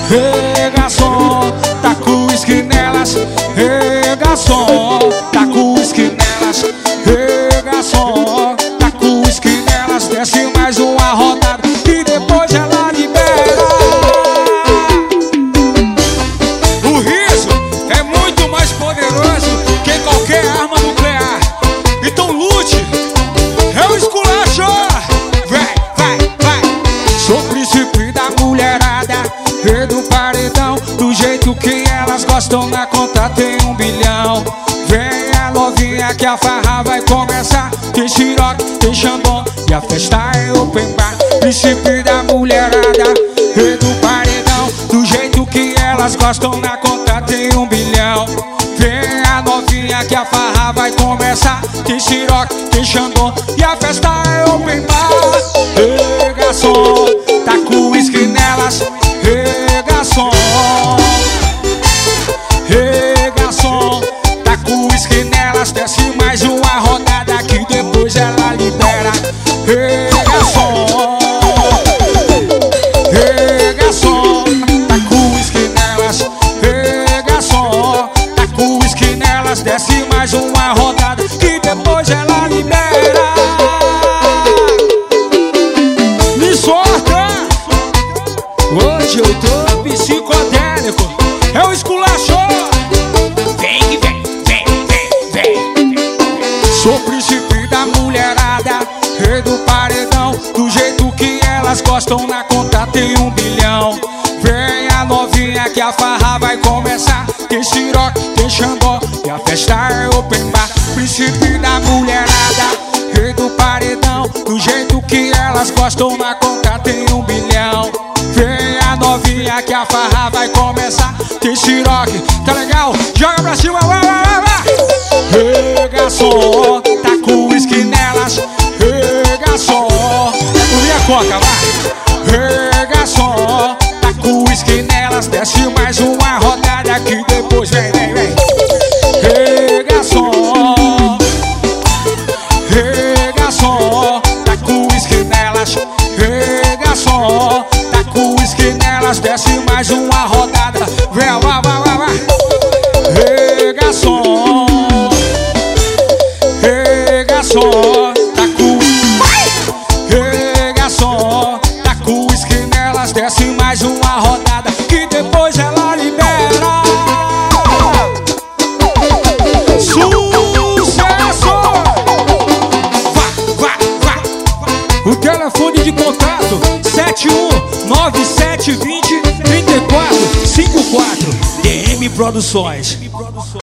Ei, garçom, tá com uísque nelas. Ei, garçom, tá com uísque nelas. Ei, garçom, tá com uísque nelas. Desce mais uma rodada e depois ela libera. O riso é muito mais poderoso que qualquer arma nuclear. Então lute, é o esculacho. Vai, vai, vai. Sou príncipe da mulherada, rei do paredão. Do jeito que elas gostam, na conta tem 1 bilhão. Vem a novinha que a farra vai começar. Tem xiroque, tem xandão e a festa é open bar. Príncipe da mulherada, rei do paredão. Do jeito que elas gostam, na conta tem 1 bilhão. Vem a novinha que a farra vai começar. Tem xiroque, tem xandão e a festa é open bar. Ei, garçom, tá com uísque nelas. Ei, garçom. Ei, garçom, tá com uísque nelas. Desce mais uma rodada que depois ela libera. Ei, garçom. Ei, garçom, tá com uísque nelas. Ei, garçom, tá com uísque nelas. Desce mais uma rodada que depois ela libera. Me solta. Hoje eu tô psicodélico. É o esculacho. Vem, vem, vem, vem, vem. Sou príncipe da mulherada, rei do paredão. Do jeito que elas gostam, na conta tem 1 bilhão. Vem a novinha que a farra vai começar. Tem xiroque, tem xandó e a festa é open bar. Príncipe da mulherada, rei do paredão. Do jeito que elas gostam, na conta tem 1 bilhão. Vem a novinha que a farra vai começar. Tem xiroque, tá legal? Joga pra cima, vai, vai, vai, vai. Ei, garçom, tá com uísque nelas. Ei, garçom, é minha coca, vai. Ei, garçom, tá com uísque nelas. Desce mais uma rodada que depois vem, vem, vem. Ei, garçom. Ei, garçom, tá com uísque nelas. Ei, garçom, tá com uísque nelas. Desce mais uma rodada. Vem, vai, vai, vai, vai. Ei, garçom. Ei, garçom, tá com. Ei, garçom, tá com uísque nelas. Desce mais uma rodada que depois ela libera. Sucesso! Vai, vai, vai. O telefone de contato 7197203454. DM Produções.